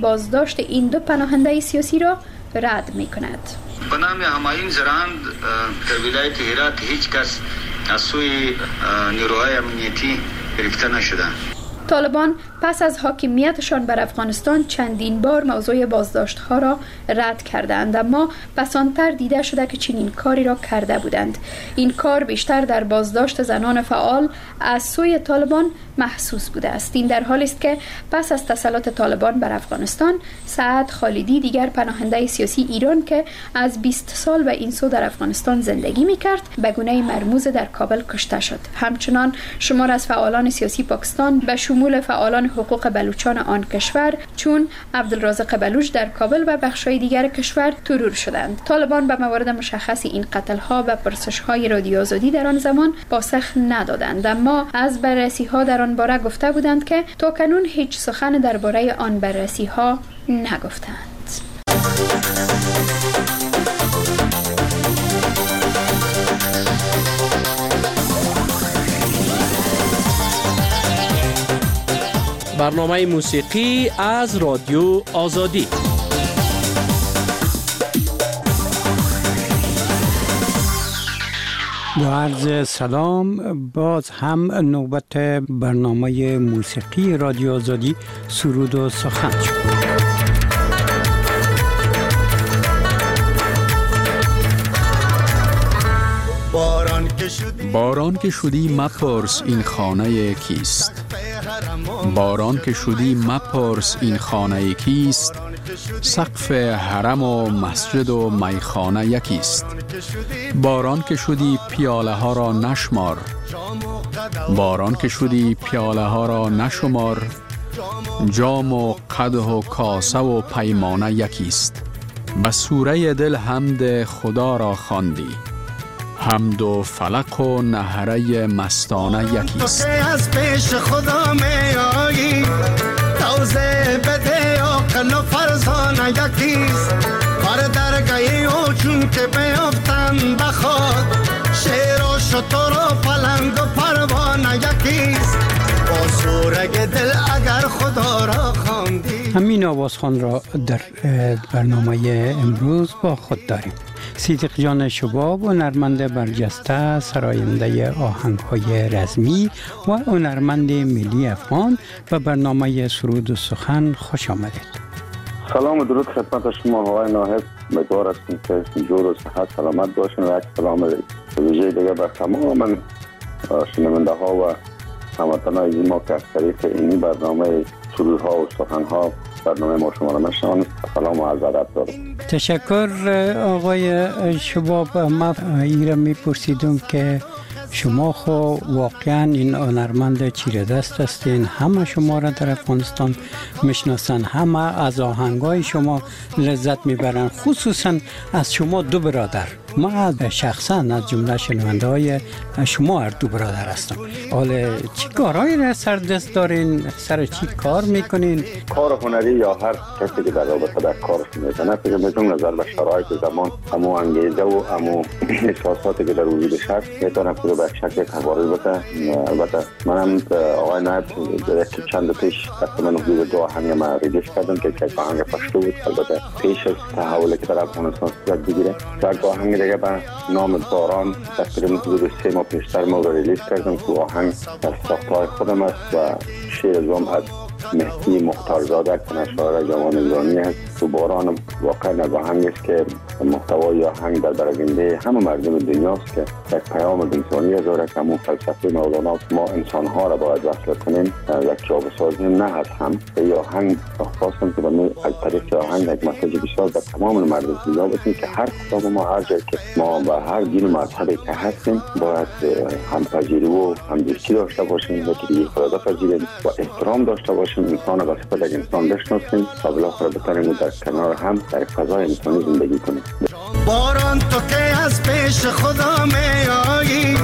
بازداشت این دو پناهنده سیاسی را رد می کند. به نام همایون زرند در ولایت هرات هیچ کس از سوی نیروهای امنیتی گرفته نشده. طالبان پس از حاکمیتشان بر افغانستان چندین بار موضوع بازداشت‌ها را رد کردند، اما پسانتر دیده شده که چنین کاری را کرده بودند. این کار بیشتر در بازداشت زنان فعال از سوی طالبان محسوس بوده است. این در حالی است که پس از تسلط طالبان بر افغانستان، سعد خالدی دیگر پناهنده سیاسی ایران که از 20 سال به این سو در افغانستان زندگی می‌کرد، به گونه مرموز در کابل کشته شد. همچنان شمار از فعالان سیاسی پاکستان به شمول فعالان حقوق بلوچان آن کشور چون عبدالرازق بلوچ در کابل و بخش‌های دیگر کشور ترور شدند. طالبان به موارد مشخص این قتل‌ها و پرسش‌های رادیو آزادی در آن زمان پاسخ ندادند، اما از بررسی‌ها در آن باره گفته بودند که تاکنون هیچ سخن درباره آن بررسی‌ها نگفتند. برنامه موسیقی از رادیو آزادی. با عرض سلام، باز هم نوبت برنامه موسیقی رادیو آزادی سرود و سخن شد. باران که شدی مپرس این خانه کیست، باران که شدی مپرس این خانه کیست، سقف حرم و مسجد و میخانه یکیست. باران که شدی پیاله ها را نشمار، باران که شدی پیاله ها را نشمار، جام و قدح و کاسه و پیمانه یکیست. به سوره دل حمد خدا را خواندی، حمد و فلک و نهره مستانه یکیست. از پیش خدا می آیی، توزه بده عقل و فرزانه یکیست. بر درگاهی او چون که بیفتن بخواد، شیر و شتر و پلنگ و پروانه یکیست. با سورگ دل اگر خدا را خواندی. همین آوازخوان را در برنامه امروز با خود داریم. صدیق جان شباب، هنرمند برجسته، سراینده آهنگ‌های رزمی و هنرمند ملی افغان، و برنامه سرود و سخن خوش آمدید. سلام و درود خدمت شما آقای ناهب. امیدوار هستیم که جور و صحت سلامت باشین و یک سلام ویژه دیگه بر تمام شنونده ها و هموطنان ما که از طریق اینی برنامه سرودها و سخنها برنامه ما شما را میشنوند. سلام و عرض ادب دارم. تشکر آقای شباب. ما ایران میپرسیدم که شما خو واقعا این هنرمند چیره دست هستین، همه شما را در افغانستان میشناسن، همه از آهنگای شما لذت میبرن، خصوصا از شما دو برادر. ما شخصا از جمله شنونده های شما هر دو برادر هستم. حالا چی کارهایی را سر دست دارین؟ سر چی کار میکنین؟ کار هنری یا هر کسی که در رابطه در کارش میکنه، فکر میکنم نظر به شرایط زمان همو انگیزه و همو احساساتی که در وجود شخص میتونه که به شکل تغییر بده. البته منم آقای نایب یک چند پیش تقریبا حدود 2 آهنگ ما ریلیز کردم که یک آهنگ پشتو بود. البته پیش از تحولی که در افغانستان صورت بگیره، یک آهنگ دیگه به نام باران تقریبا حدود 3 ماه پیشتر ما ریلیز کردم که آهنگ از ساختهای خودم است و شعر ازم از مهدی مختارزاده که شاعر جوان ایرانی است. تو باران واقعا از آهنگ است که محتوای آهنگ در برآورده همه مردم دنیاست که یک پیام انسانی داره که همون فلسفه مولانا ما انسان ها را باید وصل کنیم، یک جا بسازیم، نه از هم. به آهنگ خواستم که از طریق آهنگ یک مسیج بسیار به تمام مردم دنیا بسیم که هر کدام ما هر جایی که ما به هر دین و مذهبی که هستیم باید همپذیری و همدوستی داشته باشیم و که خدا پذیریم و احترام داشته باشیم، انسان را به صفت یک انسان بشناسیم و بالاخره بتونیم در کنار هم در فضای انسانی زندگی کنیم. باران تو که از پیش خدا می آیی،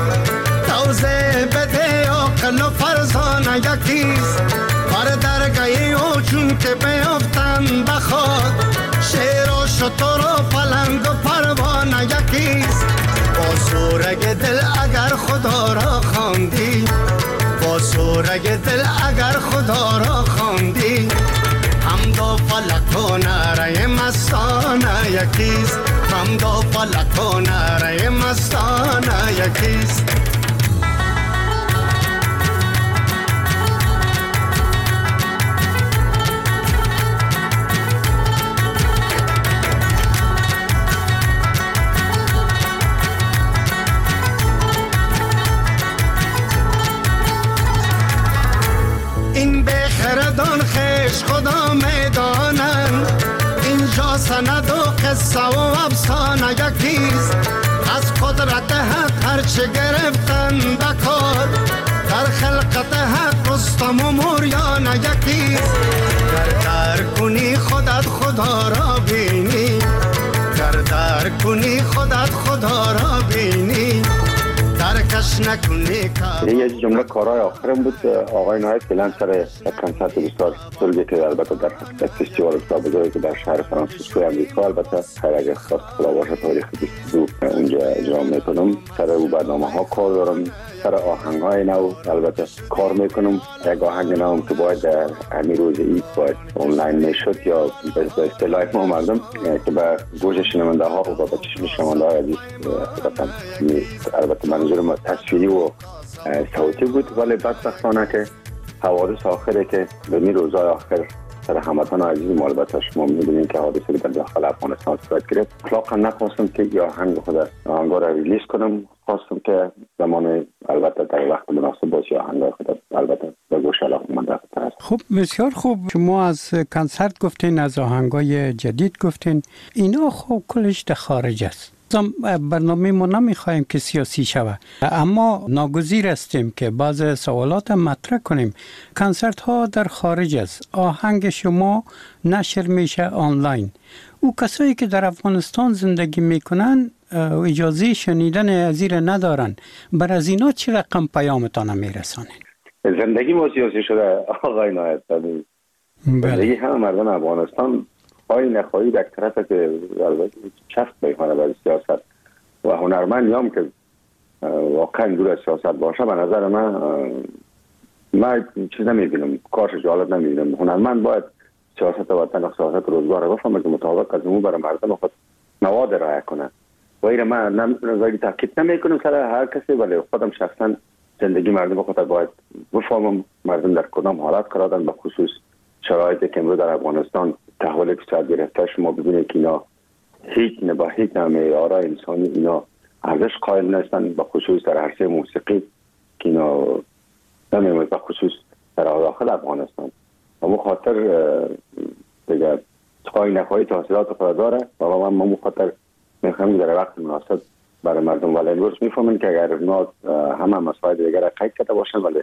توزه بده عقل و فرزانه یکیست. بر درگاهی او چون که بیفتن بخواد، شیر و شتر و پلنگ و پروانه یکیست. با سورگ دل اگر خدا را خواندی، با سورگ دل اگر خدا را خواندی، حمد و فلک یکیست بند و فلک و نره مستانه یکیست این بخردان خیش خدا میدانن اینجا سند و قصه و افسانه یکیست از قدرت حق هرچه گرفتن بکار در خلقت حق رستم و موریانه یکیست در کنی خودت خدا را بینی در کنی خودت خدا را بینی یه جمله کارهای آخرم بود آقای نایب فعلا سر کنسرت بسیار بزرگی که البته در فستیوال بسیار بزرگی که در شهر فرانسیسکو امریکا البته خیر اگر خواست خدا باشه تاریخ 22 اونجا اجرا میکنم سر او برنامه ها کار دارم سر آهنگ های نو البته کار میکنم یک آهنگ نو که باید در همین روز عید باید آنلاین میشد یا به اصطلاح ما مردم که به گوش شنونده ها و به چشم شنونده های عزیز البته منظور تصویری و صوتی بود ولی بدبختانه که حوادث آخره که به این روزهای آخر سر هموطن عزیز ما البته شما می‌دونید که حادثه که در داخل افغانستان صورت گرفت اطلاقا نخواستم که یا آهنگ آهنگا را ریلیز کنم خواستم که زمان البته در وقت مناسب باشه آهنگا خود البته به گوش علاقه‌مند است. خب بسیار خوب شما از کنسرت گفتین از آهنگای جدید گفتین اینا خب کلش در خارج است برنامه ما نمیخوایم که سیاسی شود اما ناگزیر هستیم که بعض سوالات مطرح کنیم کنسرت ها در خارج است آهنگ شما نشر میشه آنلاین او کسایی که در افغانستان زندگی میکنن اجازه شنیدن ازیر ندارن بر از اینا چه رقم پیامتان میرسانین زندگی ما سیاسی شده آقای نایب زندگی همه مردم افغانستان خواهی نخواهی در طرف که چفت میکنه برای سیاست و هنرمندی هم که واقعا دور از سیاست باشه به نظر من چیز نمیبینم کارش جالب نمیبینم هنرمند باید سیاست وطن و سیاست روزگار رو بفهمه که مطابق از اون برای مردم خود مواد رعایت کنه و این من ولی تاکید نمیکنم سر هر کسی ولی خودم شخصا زندگی مردم خود باید بفهمم مردم در کدام حالت قرار دارن به خصوص شرایطی که امروز در افغانستان تحول اقتصاد گرفته شما ببینید که اینا هیچ معیار انسانی اینا ارزش قائل نیستن به خصوص در عرصه موسیقی که اینا نمی‌مونه به خصوص در داخل افغانستان اما خاطر دیگه خواهی نخواهی تحصیلات خود داره و من خاطر میخوایم در وقت مناسب برای مردم ولی امروز میفهمین که اگر اونا همه مسائل دیگر را قید کرده باشن ولی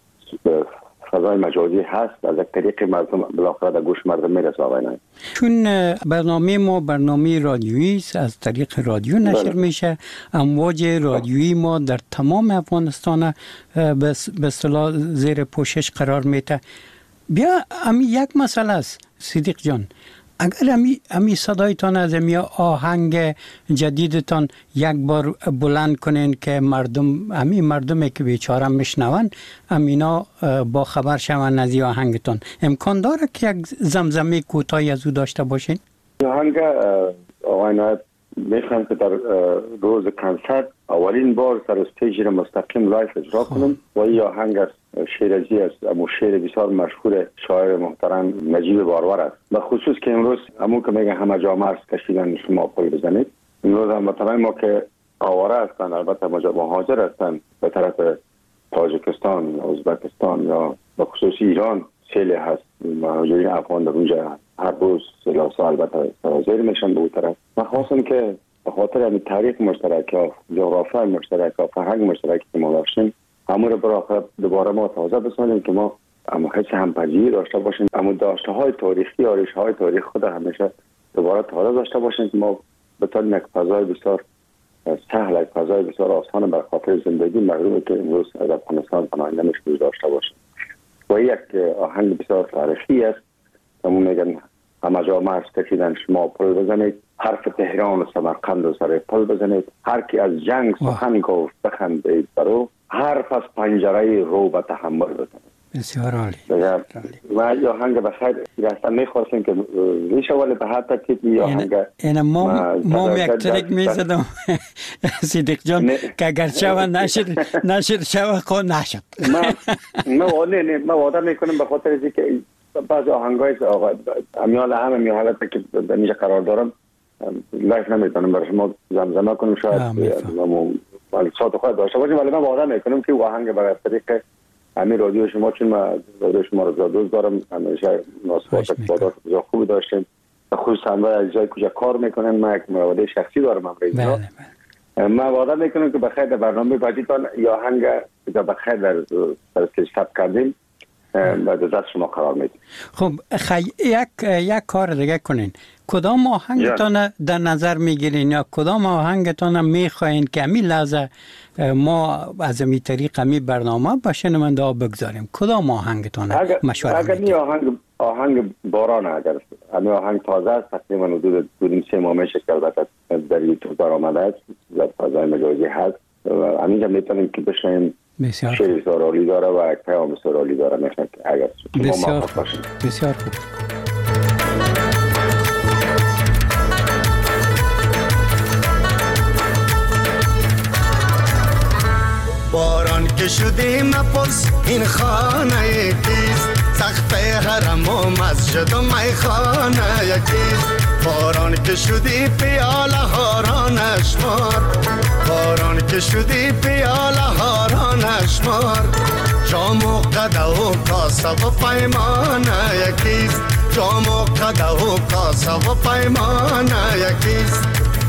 فضای مجازی هست از یک طریق مردم بالاخره در گوش مردم میرسه آقای نایب چون برنامه ما برنامه رادیویی است از طریق رادیو نشر میشه امواج رادیویی ما در تمام افغانستان به اصطلاح زیر پوشش قرار میده بیا امی یک مسئله است صدیق جان اگر امی صدایتان از امی آهنگ جدیدتان یک بار بلند کنین که مردمی که بیچاره میشنون امینا با خبر شون از آهنگتان امکان داره که یک زمزمه کوتاهی از او داشته باشین؟ آهنگ آقای نایب میخوام که در روز کنسرت اولین بار سر استیج را مستقیم لایف اجرا کنم و این آهنگ از شیرازی است اما شعر بسیار مشهور شاعر محترم نجیب بارور است به خصوص که امروز همون که میگه همه جا مرز کشیدن شما پای بزنید امروز هم هموطنان ما که آواره هستن البته مهاجر هستن به طرف تاجیکستان ازبکستان یا به خصوص ایران سیل هست مهاجرین افغان در اونجا هر روز سلاسه البته سرازیر میشن به اون طرف من خواستم که به خاطر همین تاریخ مشترک یا جغرافی مشترک یا فرهنگ مشترکی که ما داشتیم همون رو برای دوباره ما تازه بسازیم که ما حس همپذیری داشته باشیم اما داشته های تاریخی آرش های تاریخ خود همیشه دوباره تازه داشته باشیم که ما بتونیم یک فضای بسیار سهل یک فضای بسیار آسان بر خاطر زندگی مردمی که امروز از افغانستان پناهنده میشه داشته باشیم و یک آهنگ بسیار تاریخی است همون میگن همه جا مرز کشیدن شما پل بزنید حرف تهران و سمرقند و سر پل بزنید هر کی از جنگ سخن گفت بخندید برو حرف از پنجره رو به تحمل بزنید بسیار عالی. و یا آهنگ بخیر راستن میخواستیم که ریشه ولی به هر ترتیب یا آهنگ این ما یک ترک میزدم صدیق جان که اگر شوه نشد شوه خود نشد. ما وعده میکنم به خاطر اینکه بعض آهنگای امیال حالت که به میشه قرار دارم لایف نمیتونم برای شما زمزمه کنم شاید صوت خود داشته باشیم ولی من وعده میکنم که آهنگ برای طریق همین رادیو شما چون من رادیو شما رو دوست دارم همیشه ناسپاسبادات بسیار خوبی داشتیم خصوصا برای اجزای کجا کار میکنن من یک مراوده شخصی دارم امروز من وعده میکنم که بخیر در برنامه بعدیتان یا آهنگ که بخیر در ثبت کردیم و دست شما قرار میدیم. خب یک کار دیگه کنین. کدام آهنگتان در نظر میگیرین یا کدام آهنگتان میخواین که امی لحظه ما از امی طریق امی برنامه با شنونده ها بگذاریم؟ کدام آهنگتان مشوره میدین؟ اگر آهنگ باران اگر امی آهنگ تازه است تقریبا حدود 2-3 ماه میشه که البته در یوتیوب بر آمده است در فضای مجازی هست و همینجا میتونیم که بشنیم شعر سرالی داره و یک پیام سرالی داره میخوایم که اگر بسیار خوب. باران که شدی مپرس این خانه کیست سقف حرم و مسجد و میخانه یکیست باران که شدی پیاله ها را نشمار باران که شدی پیاله ها را نشمار جام و قده و کاسه و پیمانه یکیست جام و قده و کاسه و پیمانه یکیست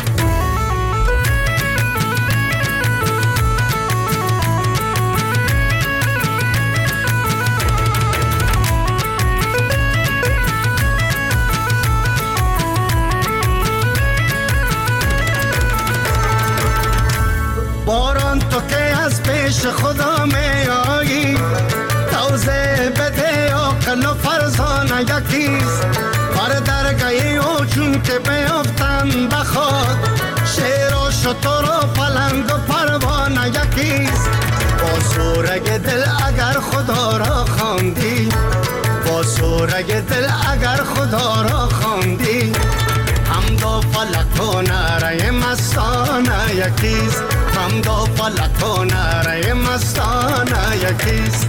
باران تو که از پیش خدا می آیی توزه بده عقل و فرزانه یکیست بر درگاهی او چون که بیفتن بخواد شیر و شتر و پلنگ و پروانه یکیست با سورگ دل اگر خدا را خواندی با سورگ دل اگر خدا را خواندی حمد و فلک و نعره مستانه یکیست حمد و فلک و نعره مستانه یکیست.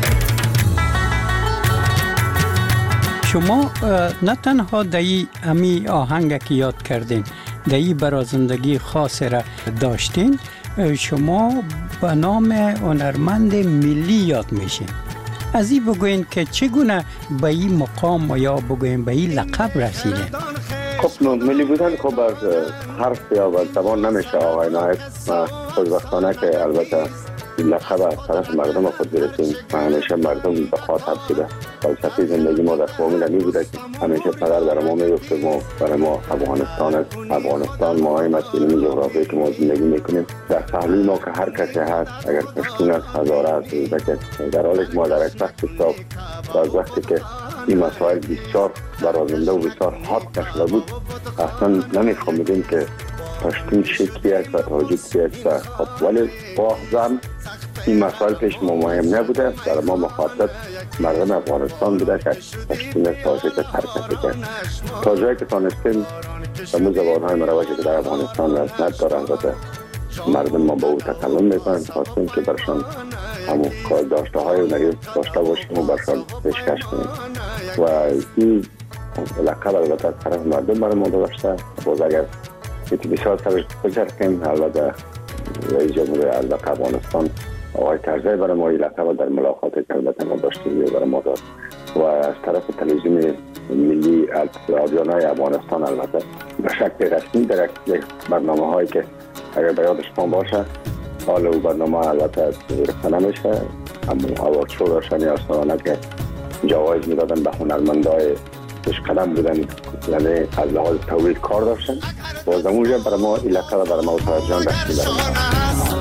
شما نه تنها دایی امی آهنگ که یاد کردین دایی برای زندگی خاص را داشتین شما به نام هنرمند ملی یاد میشین. از این بگوین که چگونه به این مقام یا بگوین به این لقب رسیدین؟ خب ملی بودن خب از حرف یا از زبان نمیشه آقای نایب خوشبختانه که البته این لقب از طرف مردم خود برسیم و همیشه مردم بخاطب بوده فلسفه زندگی ما در فامیل نمی بوده که همیشه پدر برای ما میگفت ما برای ما افغانستان است افغانستان ماهیم است این جغرافیایی که ما زندگی میکنیم در پهلوی ما که هر کسی هست اگر پشتون است هزاره است در حالی که ما در یک وقت حساب از وقتی که این مسائل بسیار برازنده و بسیار حاد نشده بود اصلا نمیفهمیدیم که پشتون چی است و تاجیک چی است خب ولی باخزم این مسائل پیش ما مهم نبوده در ما مخاطب مردم افغانستان بوده که پشتون تاجیک حرکت کرد تا جایی که تانستیم همون زبانهای مروجی که در افغانستان رسنت دارن و مردم ما با او تکلم میکنن خواستیم که برشان همون کار داشته های هنری داشته باشیم و برشان پیشکش کنیم و این لقب البته از طرف مردم برای ما داشته باز اگر بیتی بسیار سرش بچرکیم البته رئیس جمهور البته افغانستان آقای کرزی برای ما این لقب در ملاقاتی که البته ما داشتیم برای ما داد و از طرف تلویزیون ملی رادیونای افغانستان البته به شکل رسمی در یک برنامه هایی که اگر به یاد شما باشه حال او برنامه البته رسانه نمیشه اما اوارد شو داشتن یا سالانه که جوایز میدادن به هنرمندای پیش قدم بودن یعنی از لحاظ تولید کار داشتن و از اونجا برای ما این لقب برای ما و جان رسمی برای ما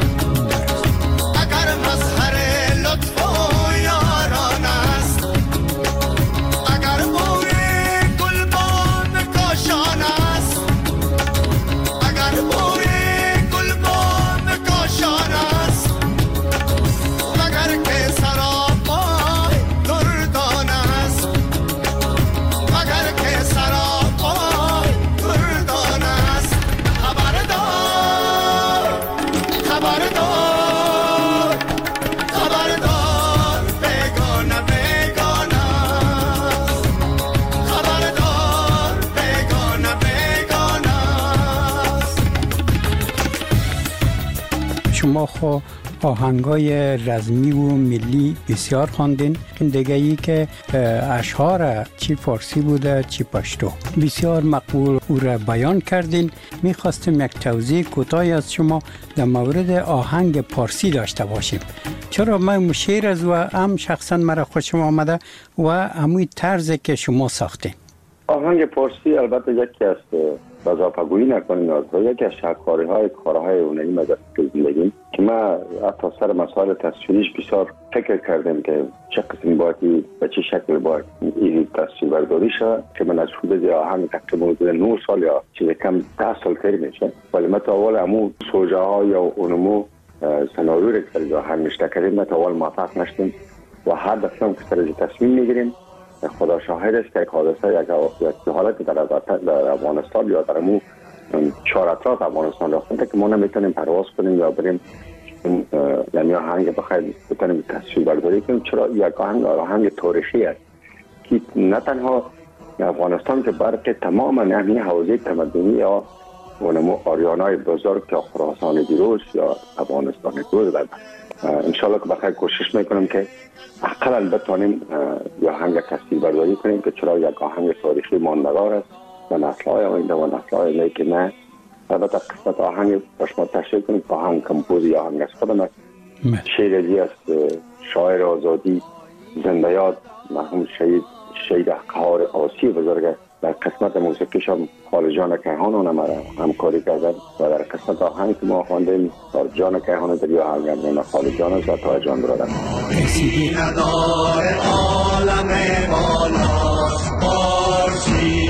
شما خو آهنگای رزمی و ملی بسیار خواندین. دیگه ای که اشعار چی فارسی بوده چی پشتو بسیار مقبول او را بیان کردین. میخواستم یک توضیح کوتاهی از شما در مورد آهنگ پارسی داشته باشیم. چرا من شعر از و هم شخصا مرا خوشم آمده و همون طرزی که شما ساختین. آهنگ پارسی البته یکی از وظیفه‌گویی نکنیم از یکی از شاهکاری‌های کارهای هنری مدرسه زندگی که ما حتی سر مسائل تصویریش بسیار فکر کردیم که چه قسم باید و چه شکل باید این تصویر برداری شد که من از حدود آهنگ تقریبا 9 سال یا چیز کم 10 سال تر میشه، ولی ما تا اول همون سوژه ها یا اونمو سناریوی که در آهنگ نشته کردیم ما تا اول موفق نشدیم و هر دفعه که سر تصمیم میگیریم خدا شاهد است که یک حادثه یک حالت در افغانستان یا در مو چهار اطراف افغانستان رفتن که ما نمیتونیم پرواز کنیم یا بریم یعنی آهنگ بخواهیم بتونیم تصویر برداری کنیم. چرا یک آهنگ تاریخی است که نه تنها افغانستان که برای تمام همین حوزه تمدنی یا اونمو آریانای بزرگ که خراسان دیروز یا افغانستان دیروز بعد انشالله که بخیر کوشش میکنم که اقلا بتونیم یا آهنگ تصویر برداری کنیم که چرا یک آهنگ تاریخی ماندگار است و نسل‌های آینده و نسل‌های آینده که نه. البته قسمت آهنگ باش ما تشریح کنیم آهنگ کمپوز یا آهنگ از خودم است. شعر ازی است شاعر آزادی زنده یاد مرحوم شهید قهار آسی بزرگ در قسمت موسیقیش هم خالجان کیهان اونم همکاری کردن و در قسمت آهنگ که ما خواندیم جان کیهان در آهنگ هم خالجان است و تا جان برادر ندار عالم بالاست پارسی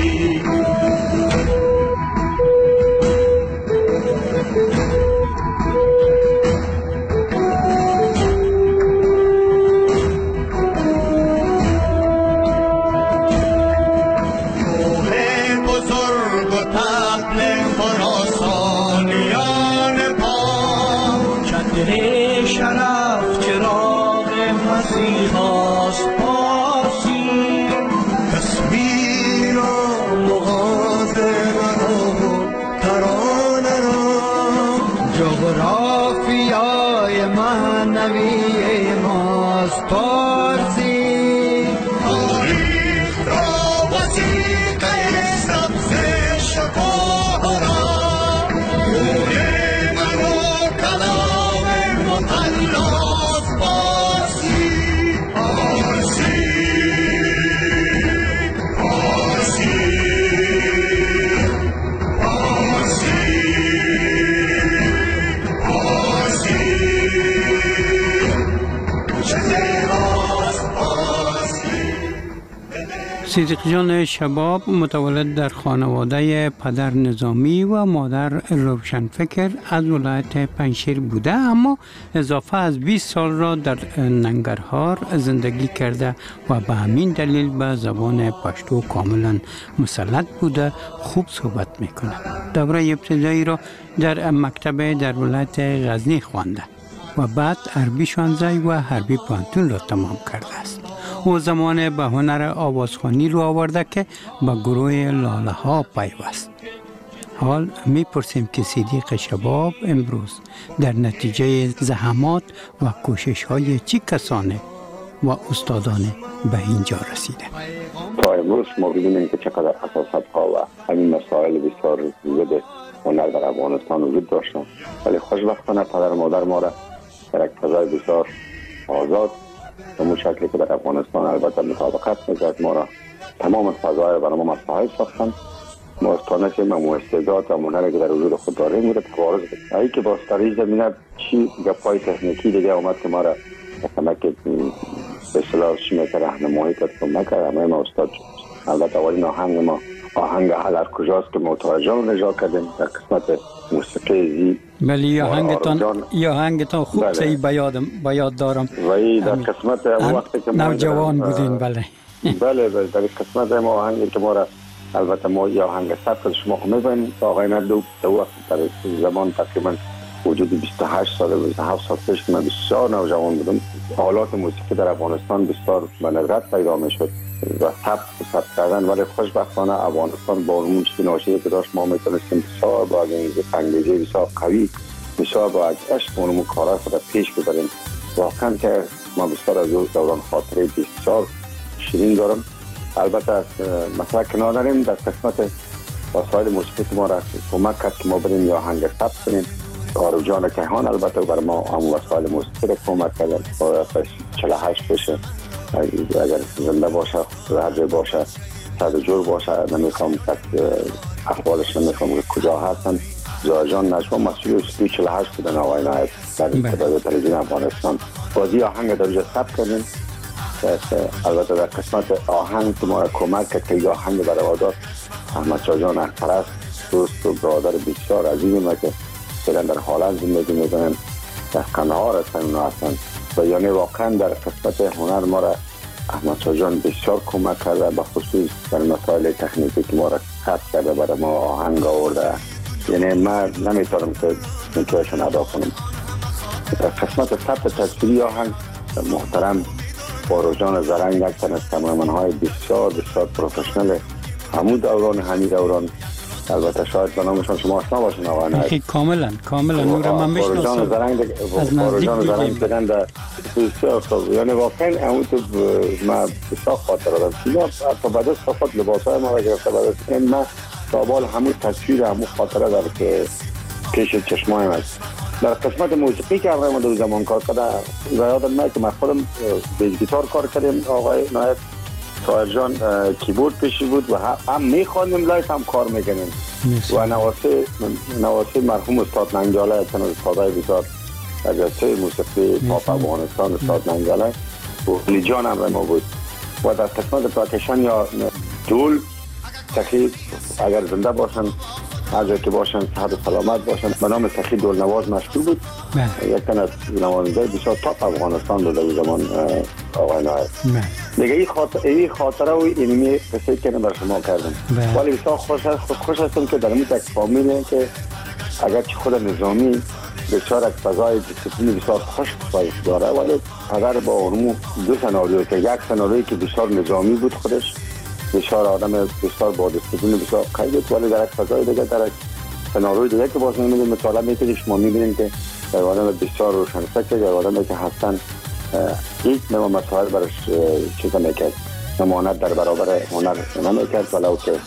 صدیق جان شباب متولد در خانواده پدر نظامی و مادر روشنفکر از ولایت پنجشیر بوده، اما اضافه از 20 سال را در ننگرهار زندگی کرده و به همین دلیل به زبان پشتو کاملا مسلط بوده، خوب صحبت میکنه. دوره ابتدایی را در مکتب در ولایت غزنی خوانده و بعد عربی خوانده و حربی پانتون را تمام کرده است. او زمان به هنر آوازخوانی رو آورده که به گروه لاله ها پیوست. حال میپرسیم که صدیق شباب امروز در نتیجه زحمات و کوشش های چی کسانه و استادانه به اینجا رسیده. تا امروز ما ببینیم که چقدر حساسیت ها و همین مسائل بسیار زیاد هنر در افغانستان وجود داشتن، ولی خوشبختانه پدر مادر ما را در یک فضای بسیار آزاد به شکلی که در افغانستان البته مطابقت می‌کرد ما را تمام فضای برای ما مساعد ساختن. ما استانشیم و استعداد و هنری که در وجود خود داریم رو تبارز بدیم. ای که با در این زمینه چی گپای تکنیکی دیگه اومد که ما را مثلا که به اصطلاح چی می‌کنه راهنمایی کرد کمک کرد. ما استاد البته اولین آهنگ ما آهنگ هر کجاست که متوجه رو نجا کردیم در قسمت موسیقی زی. بله یا آهنگتان خوب صحیح به یاد دارم. ولی در قسمت وقتی که نوجوان بودین. بله در قسمت ما آهنگی که ما را البته ما یا آهنگ سبک شما خود می‌بینید آقای ندو در وقت در زمان تقریبا وجود 28 سال 27 سال پیش من بسیار نوجوان بودم. آلات موسیقی در افغانستان بسیار به ندرت پیدا می‌شد و ثبت کردن، ولی خوشبختانه افغانستان با اون چیزی ناشیده که داشت ما میتونستیم بسیار با این انگیزه بسیار قوی بسیار با عشق اونمو کارا خود پیش ببریم. واقعا که ما بسیار از دوران خاطره بسیار شیرین دارم. البته از مثلا کنار داریم در قسمت وسایل موسیقی ما را کمک کرد که ما بریم یا آهنگ ثبت کنیم. آرو جان کیهان البته بر ما هم وسایل موسیقی را کمک کرد. با 48 بشه اگر زنده باشه هر جای باشه صد جور باشه. نمیخوام که احوالش نمیخوام که کجا هستن. جان نجوا مسئول 48 بودن آقای نایب در تلویزیون افغانستان. بازی آهنگ در جا ثبت کردیم. البته در قسمت آهنگ که ما را کمک کرد که این آهنگ برای وادار احمد شاه جان اخترست دوست و برادر بسیار عزیزی ما که فعلا در حالت زندگی میکنن در قندهار هستن اونا هستن و یعنی واقعا در قسمت هنر ما را احمد شاه جان بسیار کمک کرده به خصوص در مسائل تکنیکی که ما را ثبت کرده برای ما آهنگ آورده. یعنی من نمیتونم که میتونشون ادا کنم. در قسمت ثبت تصویری آهنگ محترم باروجان زرنگ یک تن از کامرمن‌های بسیار بسیار پروفشنل همون دوران همین دوران. البته شاید به نامشون شما آشنا باشین آقای نایب. کاملا نور من میشناسم. باروجان زرنگ بدن در بسیار خوب. یعنی واقعا همون تو ما بسیار خاطر دارم. اینا تا بعد از خود لباسای ما را گرفته بعد از من سابال همون تصویر همون خاطره داره که پیش چشمایم است. در قسمت موسیقی که آقای ما در زمان کار کرده یادم میاد که من خودم بیس گیتار کار کردیم. آقای نایب طاهر جان کیبورد پیشی بود و هم میخواندیم لایف هم کار میکنیم و نواسه مرحوم استاد ننگاله تن از استادای بسیار اجازه موسیقی پاپ افغانستان استاد ننگاله و علی جان هم ما بود. و در قسمت پرکشن یا دول سخی اگر زنده باشن هر جا که باشن صحت و سلامت باشن به نام سخی دول نواز مشهور بود. یک تن از نوازنده بسیار تاپ افغانستان بود در زمان آقای نایب. دیگه این خاطره و اینمی قصه که بر شما کردم. ولی بسیار خوش هستم که در این یک فامیل که اگر چه خود نظامی بسیار از فضای دیسیپلین بسیار خوش داره ولی اگر با اونمو دو سناریو که یک سناریویی که بسیار نظامی بود خودش بسیار آدم بسیار با دیسیپلین بسیار قوی بود ولی در یک فضای دیگه در یک سناریوی دیگه که باز نمیدونم مطالعه میکنید شما میبینید که در آدم بسیار روشنفکر در آدمی که هستن هیچ نوع مسائل برش چیزا میکرد نمانت در برابر هنر نمیکرد ولو که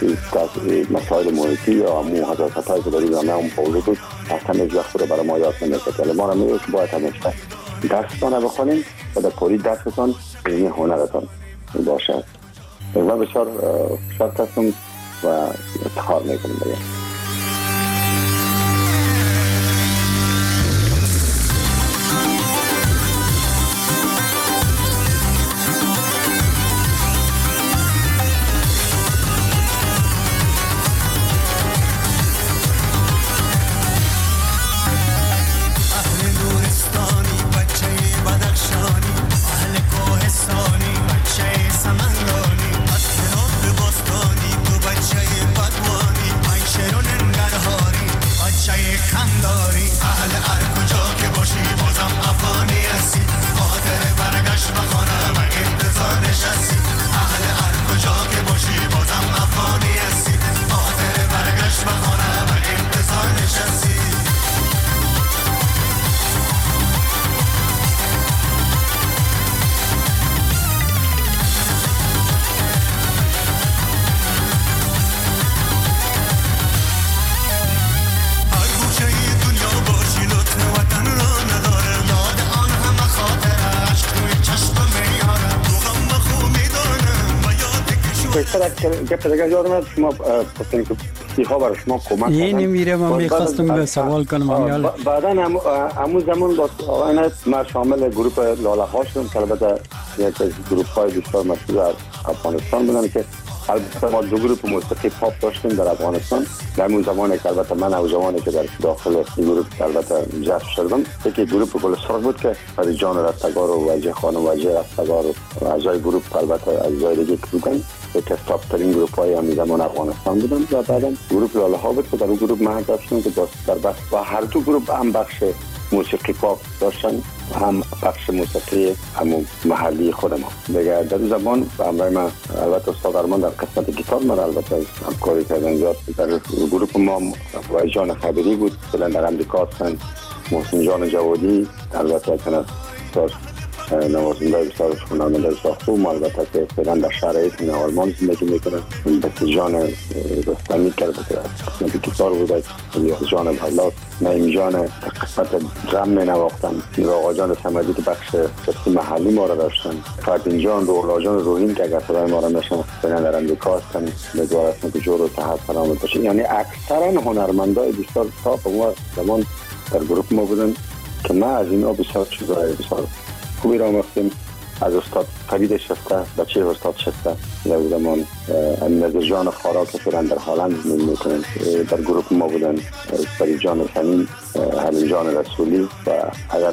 مسائل محیطی یا همون حساسیت هایی که در ایران هم پوزه بود اصلا هیچ وقت رو برای ما یاد نمیکرد ولی ما را میگه که باید همیشه درستان بخونیم و در پوری درستان این هنرتان باشد. من بسیار شاد هستم و افتخار میکنم بگم. که پدرگاه یادم شما پسنی که سیخا برای شما کمک کردن یعنی میره من میخواستم به سوال کنم بعدا همون زمان با آقای نایب من شامل گروپ لاله ها شدم که البته یک از گروپ های بسیار مشهور از افغانستان بودن که البته ما دو گروپ موسیقی پاپ داشتیم در افغانستان. در اون زمانی که البته من نوجوانی که در داخل این گروپ البته جذب شدم یکی گروپ گل سرخ بود که فرید جان رستگار و وجه خانم وجه رستگار و اعضای گروپ البته اعضای دیگه بودن یک از تاپ ترین گروپ های همین زمان افغانستان بودن و بعدا گروپ لاله ها بود که در اون گروپ من داشتم که در بخش و هر دو گروپ هم بخش موسیقی پاپ داشتن، هم پخش موسیقی هم محلی خود ما. دیگه در زمان همراه من البته استاد ارمان در قسمت گیتار من البته همکاری کردن. زیاد در گروه ما وای جان خبری بود، فعلا در امریکا هستن. محسن جان جوادی البته کنه نوازنده بسیار هنرمند بسیار خوب، البته که فعلا در شهر ایتن آلمان زندگی میکنه. بس جان رستمی کرده که قسمت گیتار بوده، یا جان بلاس، نعیم جان قسمت درم می نواختن، آقا جان سمدی که بخش قسمت محلی ما را داشتن، فردین جان، روحلا جان روحین که اگر صدای ما را میشن فعلا در امریکا هستن. میدوار هستن که جور و تحت سلامت باشه. یعنی اکثرا هنرمندای بسیار تاپ ما زمان در گروه ما بودن که ما از اینا بسیار چیزای بسیار خوبی را آموختیم. از استاد فرید شسته، بچه استاد شسته در زمان، نظر جان خارا که فعلا در هالند زندگی میکنن در گروه ما بودن، فرید جان سنین، حلیم جان رسولی و اگر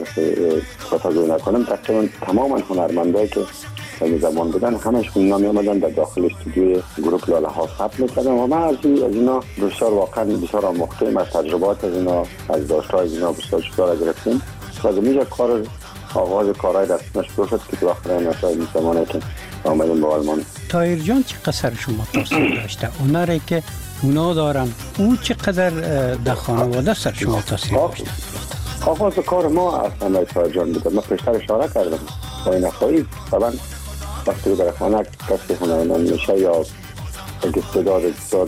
خطا نکنم تقریبا تمام هنرمندایی که در زمان بودن همشون نامی آمدن در داخل استودیوی گروه لاله ها ثبت میکردن و ما از اینا بسیار واقعا بسیار آموختیم، از تجربات از اینا، از داشتهای از اینا بسیار چیزا گرفتیم و زمینجا کار آغاز کارهای دستش شد که تو آخر این زمانه که آمدیم به آلمان. طاهر جان چقدر سر شما تاثیر داشته؟ هنری که اونا دارن او چقدر در خانواده سر شما تاثیر داشته؟ آغاز کار ما اصلا طاهر جان بوده. من پیشتر اشاره کردم با این افایی طبعا وقتی در خانه کسی هنرمند میشه یا استعداد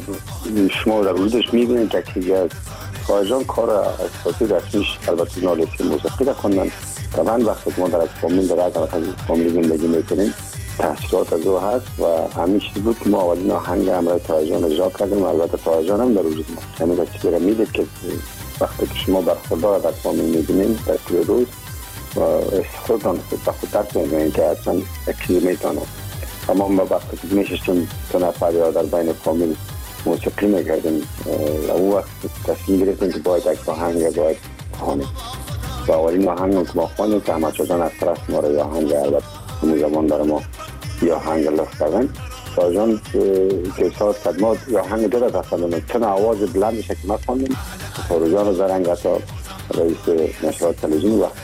شما در وجودش میبینید که چیزی از طاهر جان کار اساسی رسمیش البته نالیسی موسیقی در خوندن. طبعا وقتی ما در فامیل در از فامیل زندگی میکنیم تحصیلات از او هست و همین چیز بود که ما اولین آهنگ همراه طاهر جان اجرا کردیم. البته طاهر جان هم در وجود ما همین چیزی را میدید که وقتی که شما برخوردار از فامیل میبینید در طول روز و خودتان به خود درک میکنید که اصلا یک چیزی میتونه. اما ما وقتی که میشستیم تو نفر یا در بین فامیل موسیقی میکردیم و اون وقت تصمیم گرفتیم که باید یک آهنگ باید خوانیم و اولین آهنگ که ما خوانیم که احمد شاهجان از طرف ما را یا آهنگ البته اون زمان برای ما یا آهنگ لخت کردن. طاهر جان که احساس کرد ما یا آهنگ دو را دستانیم چون آواز بلندش که ما خوانیم. طاهر جان زرنگ حتی رئیس نشرات تلویزیون وقت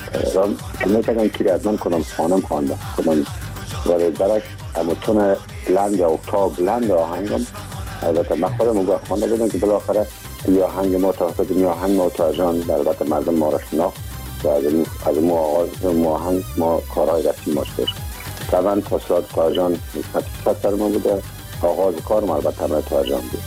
که میکردن که از من کنم خانم خوانده کنم و درک اما تون بلند یا اکتاب بلند آهنگم البته من خودم رو خوانده بودم که بالاخره یا آهنگ ما توسط می آهنگ ما طاهر جان البته مردم ما را شناخت و از ما آغاز ما آهنگ ما کارهای رسمی ما شد. طبعا تاثیرات طاهر جان 100% در ما بوده. آغاز کار ما البته همراه طاهر جان بود.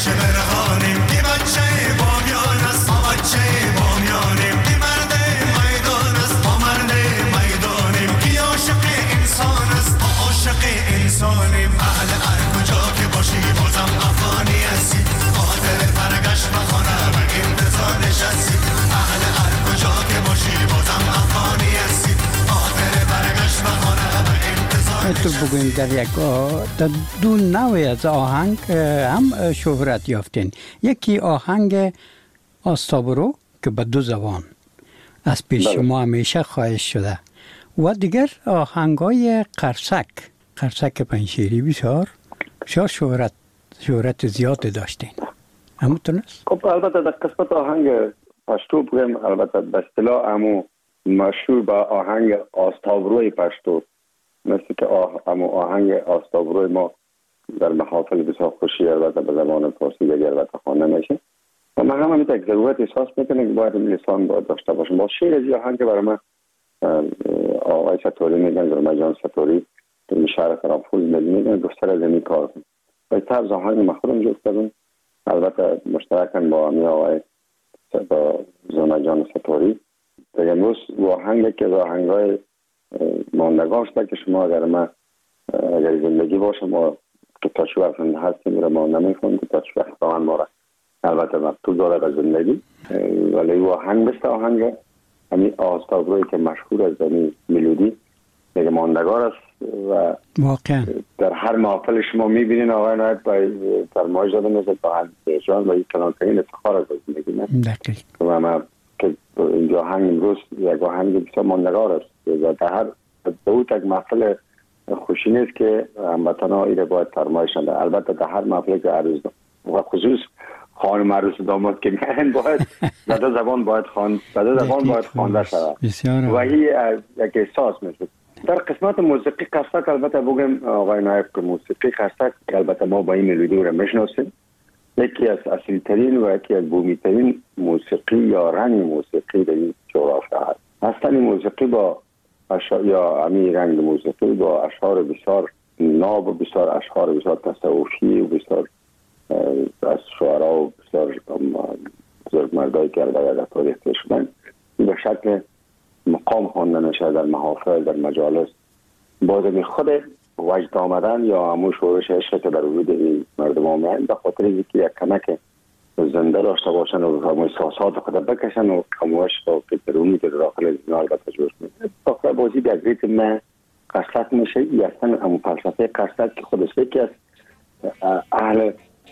بچه برهانیم دی بچه بامیان است ما بچه بامیانیم دی مرد میدان است ما مرد میدانیم کی عاشق انسان است ما عاشق انسانیم اهل هر کجا که باشی بازم افغانی هستی خاطر برگشت بخانه و انتظار نشستی اهل هر کجا که باشی بازم افغانی هستی خاطر برگشت بخانه و انتظار تو بگوین در دو نوع از آهنگ هم شهرت یافتین. یکی آهنگ آستابرو که به دو زبان از پیش شما همیشه خواهش شده و دیگر آهنگای قرصک پنشیری بسیار شهرت زیاد داشتین. همونطور است؟ خب البته در قسمت آهنگ پشتو بگم البته به اصطلاح همون مشهور با آهنگ آستابروی پشتو مثل که آهنگ آستابروی ما در محافل بسیار خوشی البته به زبان فارسی دیگر البته خوانده میشه و من هم یک ضرورت احساس میکنم که باید لسان باید داشته باشم. با شعر از آهنگ برای من آقای ستوری میگن گرما جان ستوری در شهر فرامفوز میگن گفتر از این کار کنم و طرز آهنگ مخورم جوز کردم البته مشترکن با امی آقای زرما جان ستوری در امروز آهنگ که از آهنگای ماندگار شده که شما اگر من اگر زندگی باشم و که تا چه وقت هستیم رو ما نمیخونم که تا چه وقت آهن ما را البته مکتوب داره از زندگی ولی او آهنگ مثل آهنگ همین آستابروی که مشهور از همین ملودی دیگه ماندگار است و واقعا در هر محفل شما میبینین آقای نایب با فرمایش داده مثل با جان و یک کلانترین افتخار از زندگی نه و من که اینجا آهنگ امروز یک آهنگ بسیار ماندگار است و در هر دوت یک محفل خوشی نیست که هموطن‌ها ایره باید فرمایشنده البته در هر محفل که عروض و خصوص خانم عروس داماد که من باید به دو زبان باید خوانده شود و این یک احساس میشه. در قسمت موسیقی قرصک البته بگم آقای نایب که موسیقی قرصک البته ما با این ملودی رو میشناسیم یکی از اصلی ترین و یکی از بومی ترین موسیقی یا رنگ موسیقی در این جغرافیا هست. اصلا موسیقی با یا امی رنگ موسیقی با اشعار بسیار ناب و بسیار اشعار بسیار تصوفی و بسیار از شعرها و بسیار بزرگمردایی کرده و در تاریخ شدن به شکل مقام خوانده نشه در محافل در مجالس باید خود وجد آمدن یا همون شورش عشق که در وجود این مردم آمدن به خاطر اینکه یک کمک زنده داشته باشن و همون احساسات خود بکشن و همون عشق و فکرونی که داخل زنده البته جوش میده داخل بازی در ریتم قرصک میشه یا اصلا همون فلسفه قرصک که خودش یکی از اهل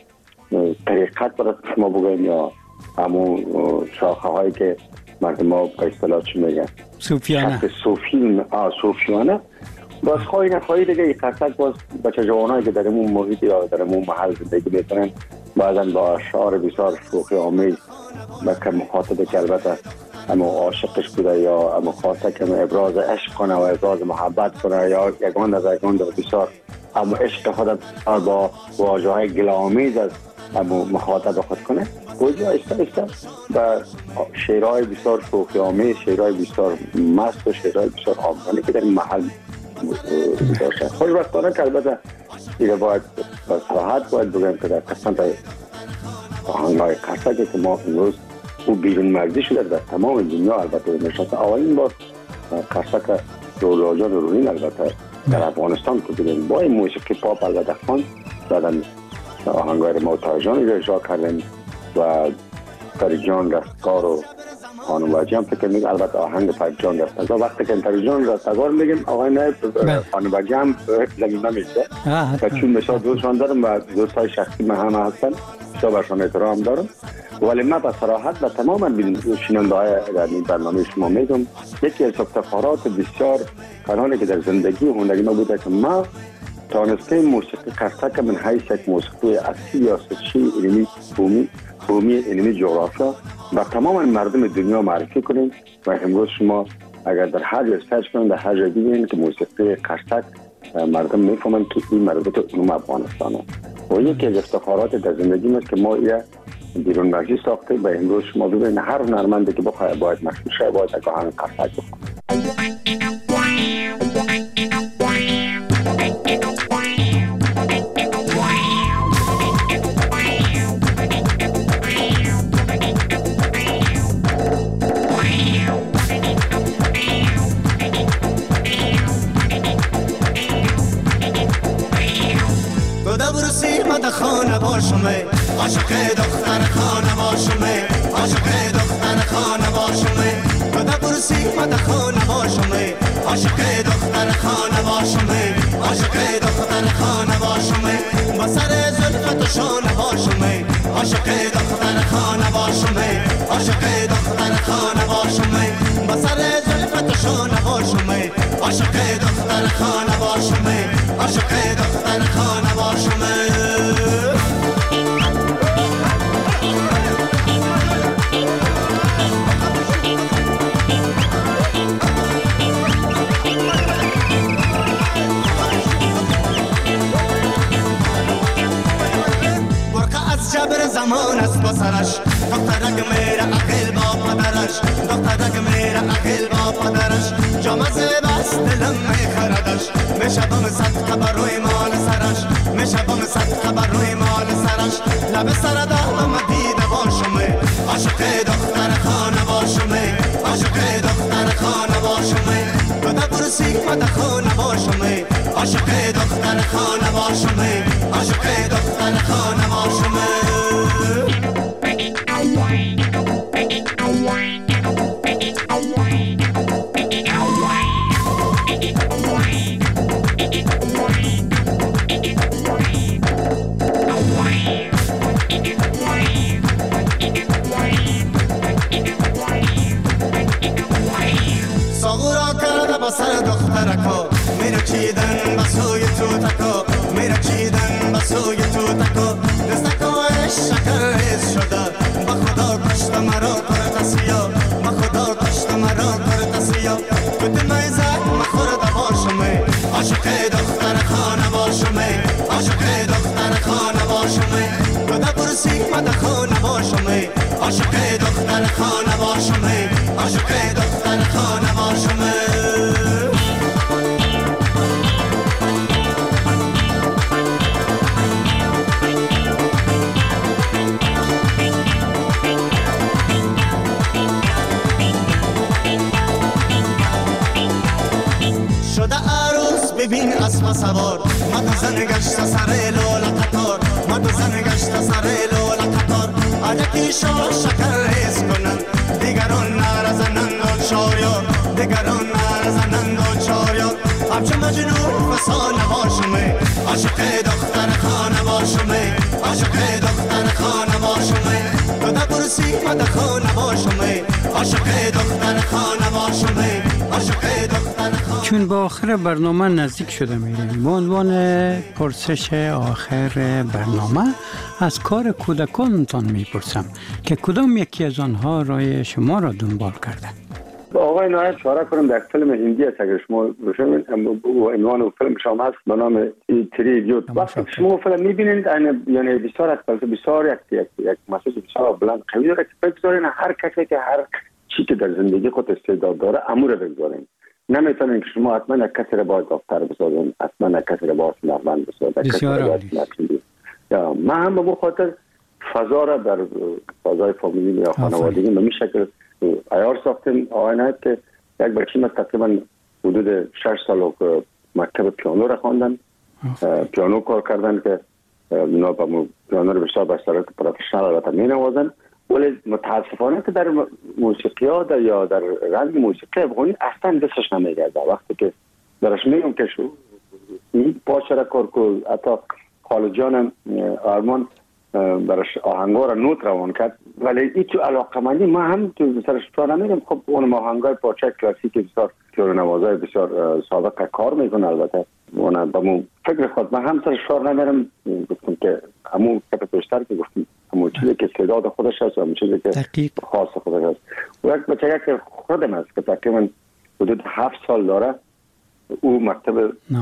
طریقت برای شما بگویم یا همون شاخه هایی که مردم ها به اصطلاح چی میگن صوفیانه باز خواهی نخواهی دیگه این قرصک باز بچه جوانایی که در امون محیط یا در امون محل زندگی میکنن بعضا با اشعار بسیار شوخی آمیز که مخاطبه که البته اما عاشقش بوده یا اما خاطر که ابراز عشق کنه و ابراز محبت کنه یا یگان از یگان در بسیار اما عشق خود با واژه های گلامیز از اما مخاطب خود کنه گویی ایسته و شعرهای بسیار شوخی آمیز شعرهای بسیار مست و شعرهای بسیار آمدانه که در محل داشته خوشبختانه که البته دیگه باید صراحت باید بگم که در قسمت آهنگ‌های قرصکی که ما امروز او بیرون مرزی شده در تمام دنیا البته نشسته اولین بار قرصک رولاجان روحین البته در افغانستان که دیدیم با این موسیقی پاپ البته خوان بعدن آهنگ‌های ما تاجان رو اجرا کردیم و تریجان رستگار و خانم واجی هم فکر میگه البته آهنگ تریجان رستگار وقتی که تریجان رستگار میگیم آقای نایب خانم واجی هم زمین نمیشه و چون مثلا دوستان دارم و دوستای شخصی من هم هستن بسیار برشان احترام دارم ولی من به صراحت و تماما شنونده های در این برنامه شما میگم یکی از افتخارات بسیار کلانی که در زندگی و هنری ما بوده که ما تانسته موسیقی قرصک من حیث یک موسیقی اصلی یا سچی علمی بومی علمی جغرافیا و تمام مردم دنیا معرفی کنیم و امروز شما اگر در هر جای سرچ کنید در هر جای ببینید که موسیقی قرصک مردم میفهمند که این مربوط علوم افغانستانه و یکی از افتخارات در زندگی است که ما ایه بیرون مرزی ساخته و امروز شما ببینید هر هنرمندی که بخواد باید مشهور شه باید یک آهنگ قرصک بخونه. مد خانه باشمه عاشق دختر خانه باشمه عاشق دختر خانه باشمه خدا برسی مد خانه باشمه عاشق دختر خانه باشمه عاشق دختر خانه باشمه با سر زلفت و شانه باشمه عاشق دختر خانه باشمه عاشق دختر خانه باشمه با سر زلفت و شانه باشمه عاشق دختر خانه باشمه عاشق دختر خانه باشمه جبر زمان است با سرش دخترک میره عقل با پدرش دخترک میره عقل با پدرش جامزه بس دلم میخردش میشبم صدقه بر روی مال سرش میشبم صدقه بر روی مال سرش لب سر دارم دیده باشمه عاشق دختر خانه باشمه عاشق دختر خانه باشمه بده برسی بده خانه باشمه عاشق دختر خانه باشمه عاشق دختر خانه باشمه ساغورا کرده با سر دخترکا میره چیدن بسوی تو تکا میره چیدن بسوی تو تکا دستکایش شکر ریز شده با خدا کشت مرا کرد سیا با خدا کشت مرا کرد سیا تو دمیزد مخورده باشمه عاشق دختر خانه باشمه عاشق دختر خانه باشمه بده برسی مده خانه باشمه عاشق دختر خانه باشمه عاشق دختر خانه باشمه ببین اسب سوار مد زن گشت سر لولا قطار مد زن گشت سر لولا قطار علکی شما شکر ریز کنن دیگران نرزنند و چاریار دیگران نرزنند و چاریار همچه مجنون فسانه باشمه عاشق دختر خانه باشمه عاشق دختر خانه باشمه بده برسی مد خانه باشمه عاشق دختر خانه باشمه عاشق دختر خانه. چون به آخر برنامه نزدیک شده میریم، به عنوان پرسش آخر برنامه از کار کودکانتان میپرسم که کدام یکی از آنها رای شما را دنبال کرده؟ آقای نایب اشاره کنم در فیلم هندی است اگر شما ببینید عنوان فیلم شما هست به نام تری ایدیوت. وقتی شما فیلم میبینید یعنی بسیار است بسیار یک مسیج بسیار بلند قوی داره که بگذارین هر کسی که هر چی که در زندگی خود استعداد داره امور بگذارین. نمیتونین که شما حتما یک کسی را باید دکتر بسازین، حتما یک کسی را باید هنرمند بسازین. بسیار عالی. یا من هم به خاطر فضا را در فضای فامیلی یا خانوادگی به این شکل عیار ساختیم. آقای نایب که یک بچه من تقریبا حدود 6 سال مکتب پیانو را خواندن، پیانو کار کردن که اونا با پیانو رو بسیار به صورت پروفشنال البته می نوازن، ولی متاسفانه که در موسیقیات یا در رنگ موسیقی افغانی اصلا دستش نمیگرده. وقتی که درش میگم که شو این باشه را کار که حتی خاله جانم آرمان برش آهنگا را نوت روان کرد، ولی این تو علاقمندی ما هم تو سرش کار نمیرم. خب اون آهنگای پارچه کلاسیک بسیار پیانو نوازای بسیار سابقه کار میکنه. البته اون با فکر خود من هم سرش کار نمیرم. گفتم که همون کپ بیشتر که گفتم همون چیزی که استعداد خودش هست و همون چیزی که خاص خودش هست. و یک بچه که خودم هست که تقریبا حدود 7 سال داره، او مکتب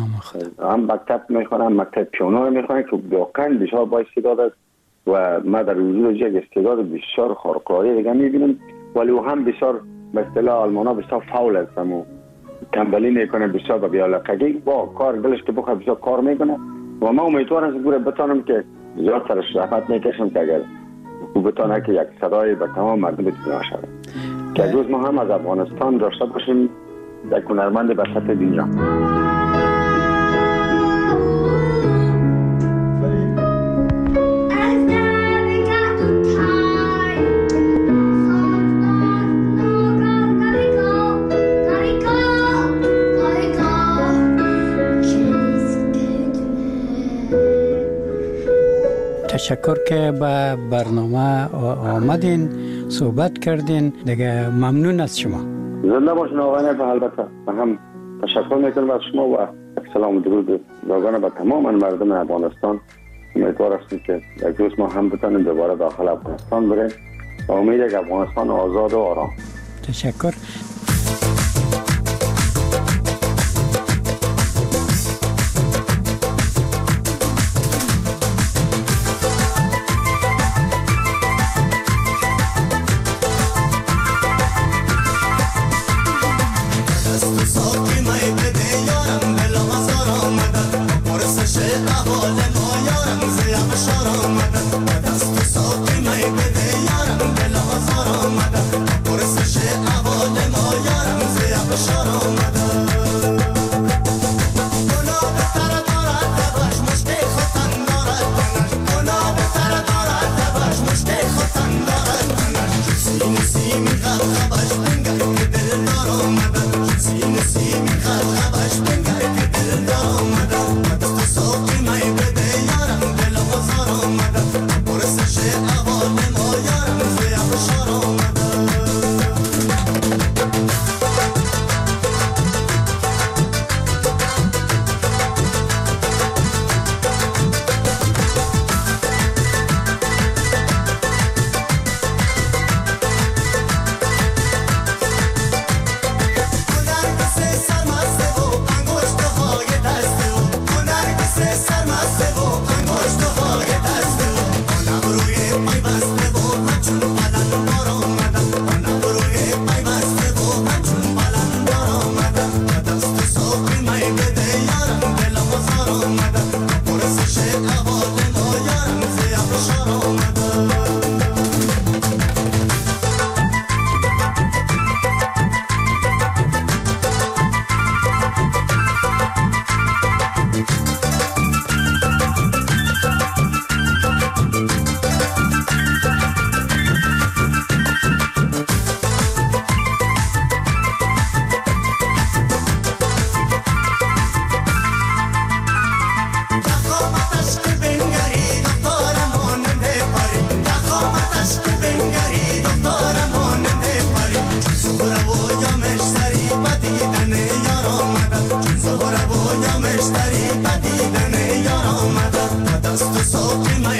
هم مکتب میخونه هم مکتب پیانو میخونه که واقعا بسیار با استعداد است و ما در وجود یک استعداد بسیار خارق‌العاده دیگه میبینیم، ولی او هم بسیار به اصطلاح آلمانا بسیار فاول است و تنبلی میکنه، بسیار با بی‌علاقگی با کار دلش که بخواد بسیار کار میکنه و ما امیدوارم که بتونم که زیاد سرش زحمت میکشم که اگر او بتونه که یک صدای به تمام مردم بتونه شود که روز ما هم از افغانستان داشته باشیم یک هنرمند به سطح دنیا. تشکر که به برنامه آمدین، صحبت کردین. دیگه ممنون از شما. زنده باشین آقای نایب. البته هم تشکر میکنم از شما و سلام و درود روزانه به تمام مردم افغانستان. امیدوار هستیم که یک روز ما هم بتونیم دوباره داخل افغانستان بریم و امید که افغانستان آزاد و آرام. تشکر. Meshtari pati dane yar amada, dast soqi